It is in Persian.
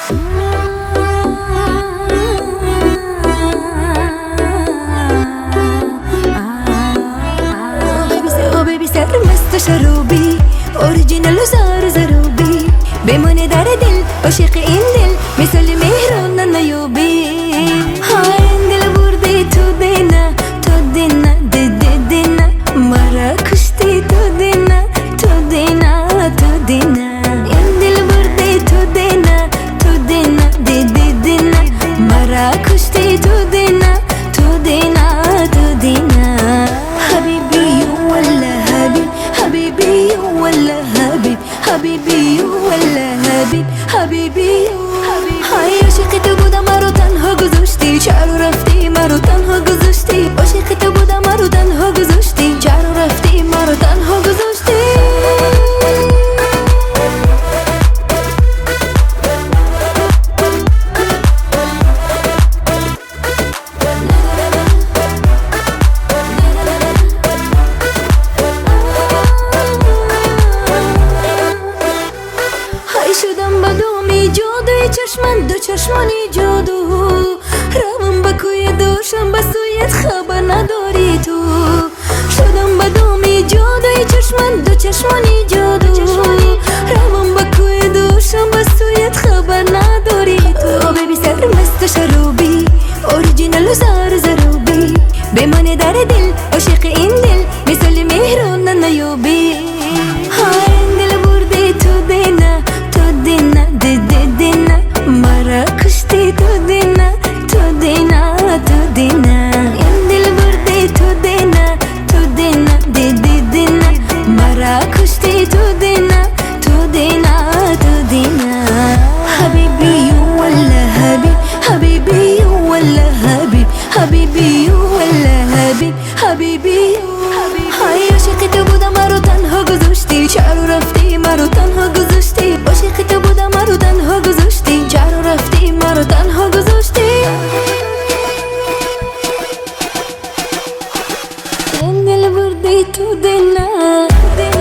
مست شروبی اورجینال و زار زروبی بمونه در دل عاشق این دل مثل مهران نیوبی های دل برده تو دینا تو دینا دینا مرا کشتی تو دینا تو دینا تو دینا این دل برده تو دینا تو دینا دینا مرا کشتی تو دینا تو دینا تو دینا حبیبی ولا حبیب حبیبی ولا حبیب حبیبی ولا حبیب حبیبی های عاشق تو بودم مرا تنها گذاشتی چرا رفتی مرا تنها گذاشتی عاشق تو بودم مرا تنها گذاشتی چرا رفتی مرا تنها گذاشتی شدم با دومی جادوی چشمن دو چشمانی جادو روم با کوی دوشم با سویت خبر نداری تو شدم با دومی جادوی چشمن دو چشمانی جادو روم با کوی دوشم با سویت خبر نداری تو بیبی سر مست شروبی اورجینال و زار زروبی بمانه در دل عاشق این دل مثل مهران نیوبی های دل برده تو دینا دینا دینا مرا کشتی تو دینا تو دینا تو دینا این دل برده تو دینا تو دینا دینا مرا کشتی تو دینا تو دینا تو دینا حبیبی ولا حبیب حبیبی ولا حبیب حبیبی ولا حبیب حبیبی های عاشق تو بودم مرا تنها گذاشتی چرا رفتی مرا تنها گذاشتی عاشق تو بودم مرا تنها گذاشتی چرا رفتی مرا تنها گذاشتی این دل بردی تو دینا